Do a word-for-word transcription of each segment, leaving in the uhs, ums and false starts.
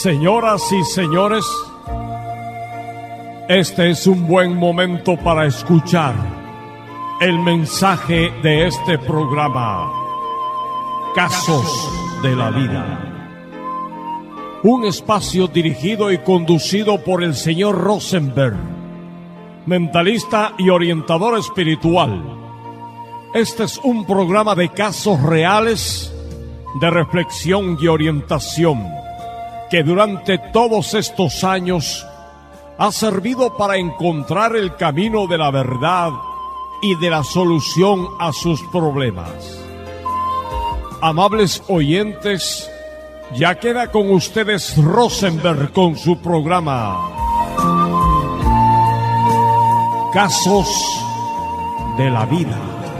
Señoras y señores, este es un buen momento para escuchar el mensaje de este programa, Casos de la Vida. Un espacio dirigido y conducido por el señor Rosenberg, mentalista y orientador espiritual. Este es un programa de casos reales, de reflexión y orientación, que durante todos estos años ha servido para encontrar el camino de la verdad y de la solución a sus problemas. Amables oyentes, ya queda con ustedes Rosenberg con su programa Casos de la Vida.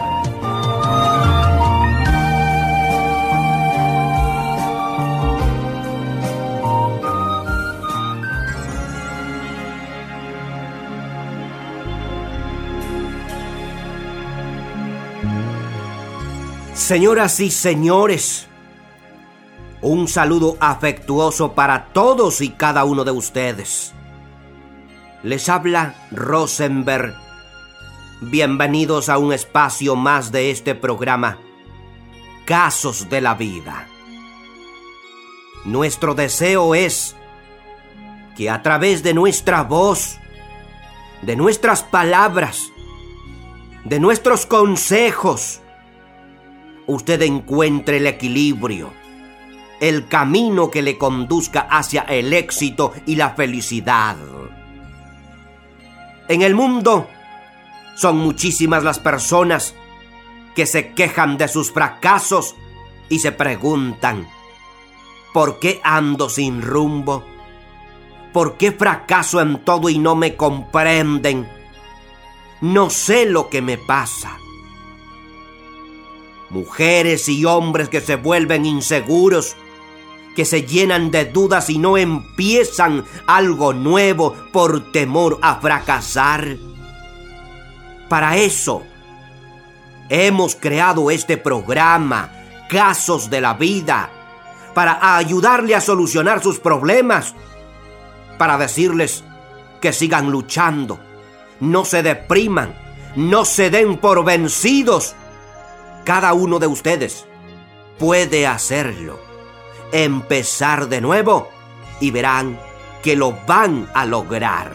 Señoras y señores, un saludo afectuoso para todos y cada uno de ustedes. Les habla Rosenberg. Bienvenidos a un espacio más de este programa, Casos de la Vida. Nuestro deseo es que a través de nuestra voz, de nuestras palabras, de nuestros consejos, usted encuentre el equilibrio, el camino que le conduzca hacia el éxito y la felicidad. En el mundo son muchísimas las personas que se quejan de sus fracasos y se preguntan: ¿por qué ando sin rumbo? ¿Por qué fracaso en todo y no me comprenden? No sé lo que me pasa. Mujeres y hombres que se vuelven inseguros, que se llenan de dudas y no empiezan algo nuevo por temor a fracasar. Para eso hemos creado este programa, Casos de la Vida, para ayudarle a solucionar sus problemas, para decirles que sigan luchando, no se depriman, no se den por vencidos. Cada uno de ustedes puede hacerlo, empezar de nuevo y verán que lo van a lograr.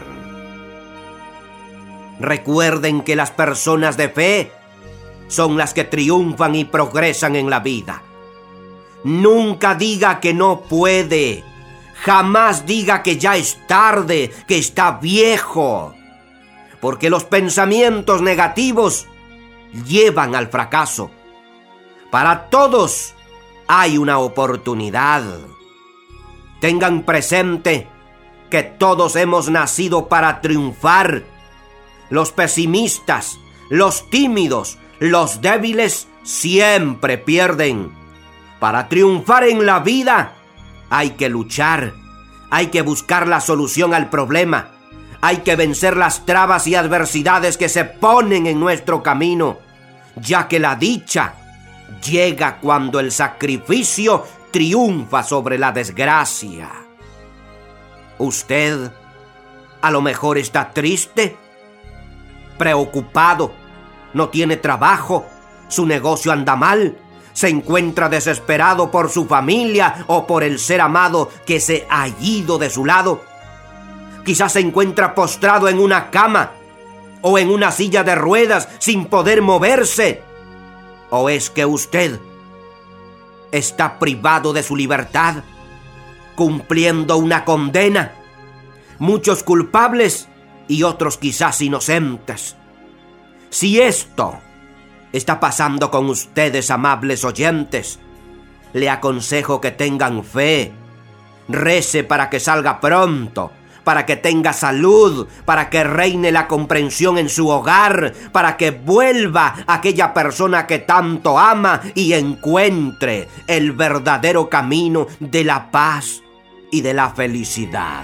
Recuerden que las personas de fe son las que triunfan y progresan en la vida. Nunca diga que no puede, jamás diga que ya es tarde, que está viejo, porque los pensamientos negativos llevan al fracaso. Para todos hay una oportunidad. Tengan presente que todos hemos nacido para triunfar. Los pesimistas, los tímidos, los débiles siempre pierden. Para triunfar en la vida hay que luchar, hay que buscar la solución al problema, hay que vencer las trabas y adversidades que se ponen en nuestro camino, ya que la dicha llega cuando el sacrificio triunfa sobre la desgracia. Usted a lo mejor está triste, preocupado, no tiene trabajo, su negocio anda mal, se encuentra desesperado por su familia o por el ser amado que se ha ido de su lado. Quizás se encuentra postrado en una cama o en una silla de ruedas sin poder moverse. ¿O es que usted está privado de su libertad, cumpliendo una condena? Muchos culpables y otros quizás inocentes. Si esto está pasando con ustedes, amables oyentes, le aconsejo que tengan fe, rece para que salga pronto, para que tenga salud, para que reine la comprensión en su hogar, para que vuelva aquella persona que tanto ama y encuentre el verdadero camino de la paz y de la felicidad.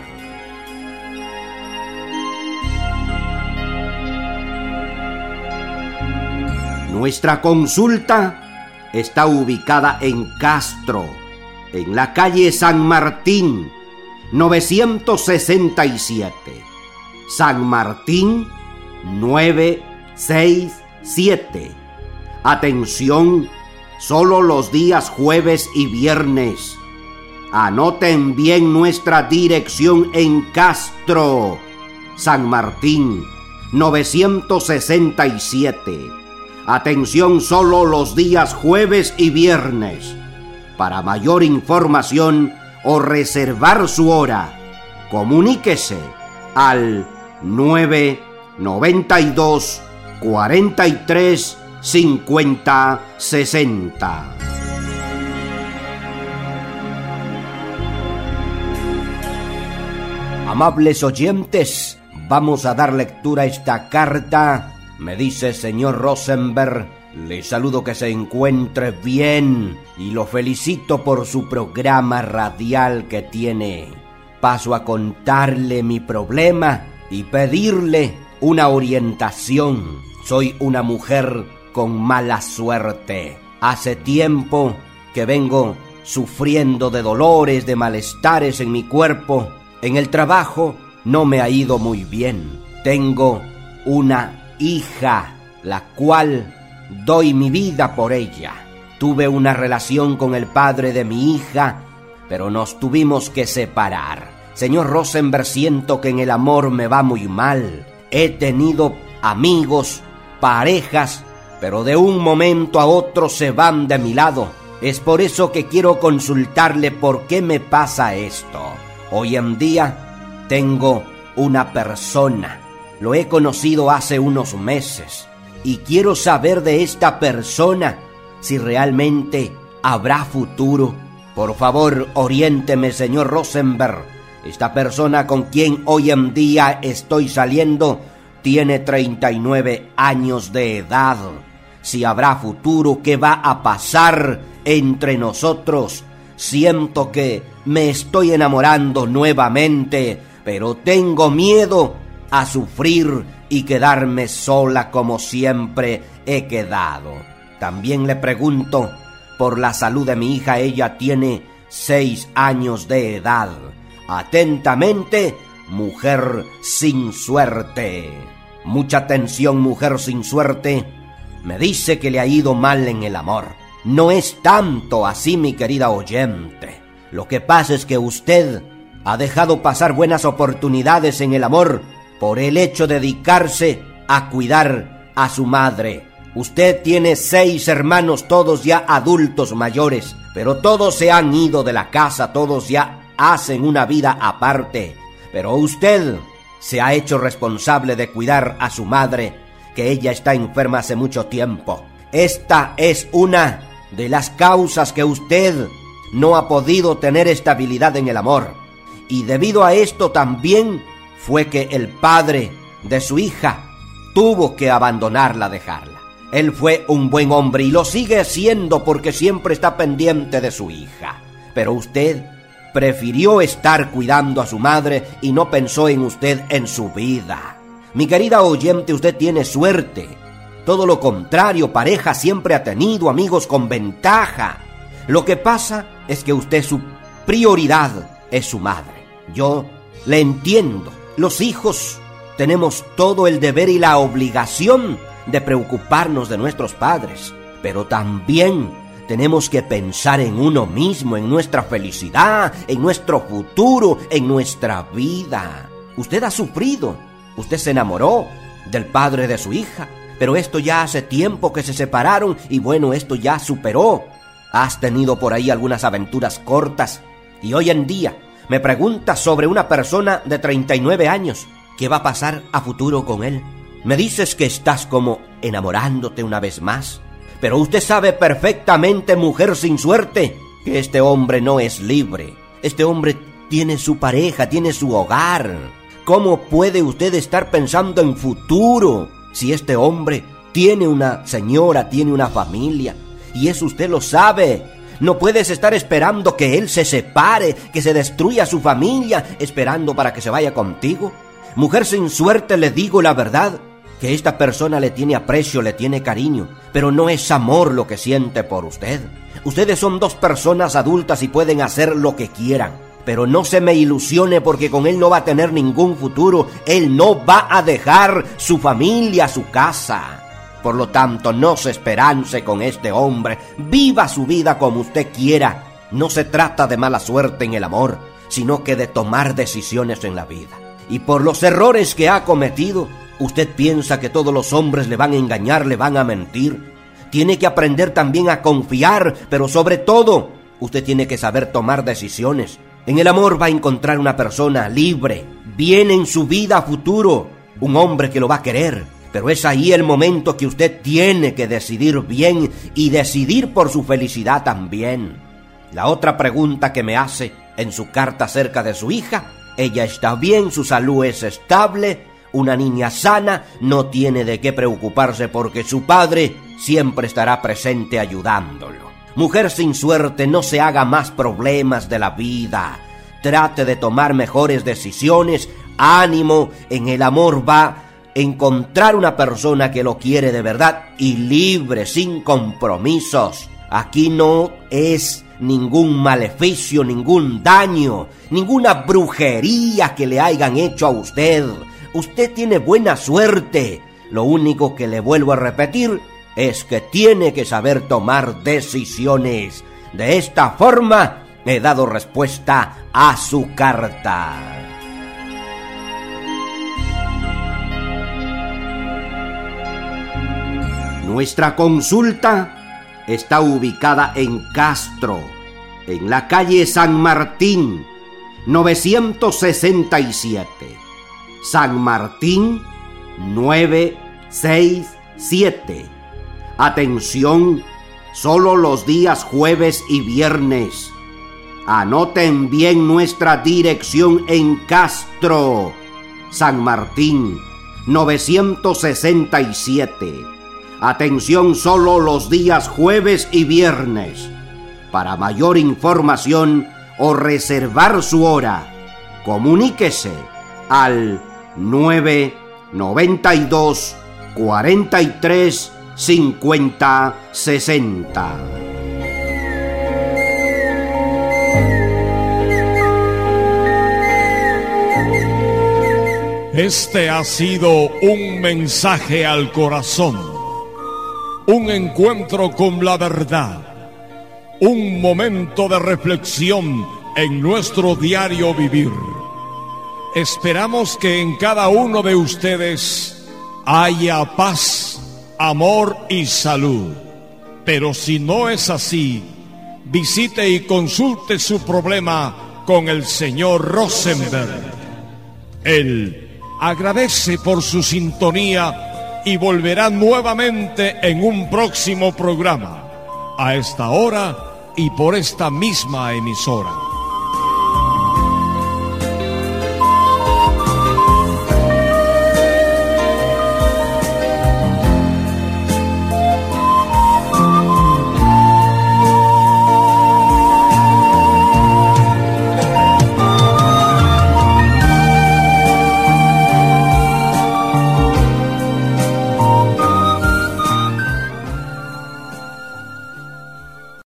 Nuestra consulta está ubicada en Castro, en la calle San Martín, novecientos sesenta y siete. San Martín nueve seis siete. Atención, solo los días jueves y viernes. Anoten bien nuestra dirección en Castro, San Martín novecientos sesenta y siete. Atención, solo los días jueves y viernes. Para mayor información o reservar su hora, comuníquese al nueve noventa y dos cuarenta y tres cincuenta sesenta. Amables oyentes, vamos a dar lectura a esta carta. Me dice señor Rosenberg, le saludo, que se encuentre bien y lo felicito por su programa radial que tiene. Paso a contarle mi problema y pedirle una orientación. Soy una mujer con mala suerte. Hace tiempo que vengo sufriendo de dolores, de malestares en mi cuerpo. En el trabajo no me ha ido muy bien. Tengo una hija, la cual doy mi vida por ella. Tuve una relación con el padre de mi hija, pero nos tuvimos que separar. Señor Rosenberg, siento que en el amor me va muy mal. He tenido amigos, parejas, pero de un momento a otro se van de mi lado. Es por eso que quiero consultarle por qué me pasa esto. Hoy en día tengo una persona, lo he conocido hace unos meses y quiero saber de esta persona si realmente habrá futuro. Por favor, oriénteme, señor Rosenberg. Esta persona con quien hoy en día estoy saliendo tiene treinta y nueve años de edad. Si habrá futuro, ¿qué va a pasar entre nosotros? Siento que me estoy enamorando nuevamente, pero tengo miedo a sufrir y quedarme sola como siempre he quedado. También le pregunto por la salud de mi hija. Ella tiene seis años de edad. Atentamente, mujer sin suerte. Mucha atención, mujer sin suerte. Me dice que le ha ido mal en el amor. No es tanto así, mi querida oyente. Lo que pasa es que usted ha dejado pasar buenas oportunidades en el amor por el hecho de dedicarse a cuidar a su madre. Usted tiene seis hermanos, todos ya adultos mayores, pero todos se han ido de la casa, todos ya hacen una vida aparte. Pero usted se ha hecho responsable de cuidar a su madre, que ella está enferma hace mucho tiempo. Esta es una de las causas que usted no ha podido tener estabilidad en el amor. Y debido a esto también fue que el padre de su hija tuvo que abandonarla, dejarla. Él fue un buen hombre y lo sigue siendo porque siempre está pendiente de su hija. Pero usted prefirió estar cuidando a su madre y no pensó en usted, en su vida. Mi querida oyente, usted tiene suerte. Todo lo contrario, pareja siempre ha tenido, amigos con ventaja. Lo que pasa es que usted, su prioridad es su madre. Yo le entiendo. Los hijos tenemos todo el deber y la obligación de preocuparnos de nuestros padres, pero también tenemos que pensar en uno mismo, en nuestra felicidad, en nuestro futuro, en nuestra vida. Usted ha sufrido, usted se enamoró del padre de su hija, pero esto ya hace tiempo que se separaron y bueno, esto ya superó. Has tenido por ahí algunas aventuras cortas y hoy en día me preguntas sobre una persona de treinta y nueve años. ¿Qué va a pasar a futuro con él? Me dices que estás como enamorándote una vez más, pero usted sabe perfectamente, mujer sin suerte, que este hombre no es libre. Este hombre tiene su pareja, tiene su hogar. ¿Cómo puede usted estar pensando en futuro si este hombre tiene una señora, tiene una familia? Y eso usted lo sabe. No puedes estar esperando que él se separe, que se destruya su familia, esperando para que se vaya contigo. Mujer sin suerte, le digo la verdad, que esta persona le tiene aprecio, le tiene cariño, pero no es amor lo que siente por usted. Ustedes son dos personas adultas y pueden hacer lo que quieran, Pero no se me ilusione porque con él no va a tener ningún futuro. Él no va a dejar su familia, su casa. Por lo tanto, no se esperance con este hombre. Viva su vida como usted quiera. No se trata de mala suerte en el amor, sino que de tomar decisiones en la vida. Y por los errores que ha cometido, usted piensa que todos los hombres le van a engañar, le van a mentir. Tiene que aprender también a confiar, pero sobre todo, usted tiene que saber tomar decisiones. En el amor va a encontrar una persona libre, bien en su vida futuro, un hombre que lo va a querer. Pero es ahí el momento que usted tiene que decidir bien y decidir por su felicidad también. La otra pregunta que me hace en su carta acerca de su hija: ella está bien, su salud es estable, una niña sana, no tiene de qué preocuparse porque su padre siempre estará presente ayudándolo. Mujer sin suerte, no se haga más problemas de la vida. Trate de tomar mejores decisiones. Ánimo, en el amor va a encontrar una persona que lo quiere de verdad y libre, sin compromisos. Aquí no es ningún maleficio, ningún daño, ninguna brujería que le hayan hecho a usted. Usted tiene buena suerte. Lo único que le vuelvo a repetir es que tiene que saber tomar decisiones. De esta forma he dado respuesta a su carta. Nuestra consulta está ubicada en Castro, en la calle San Martín, novecientos sesenta y siete. San Martín, novecientos sesenta y siete. Atención, solo los días jueves y viernes. Anoten bien nuestra dirección en Castro, San Martín, novecientos sesenta y siete. Atención, solo los días jueves y viernes. Para mayor información o reservar su hora, comuníquese al nueve noventa y dos cuarenta y tres cincuenta sesenta. Este ha sido un mensaje al corazón, un encuentro con la verdad, un momento de reflexión en nuestro diario vivir. Esperamos que en cada uno de ustedes haya paz, amor y salud. Pero si no es así, visite y consulte su problema con el señor Rosenberg. Él agradece por su sintonía y volverá nuevamente en un próximo programa, a esta hora y por esta misma emisora.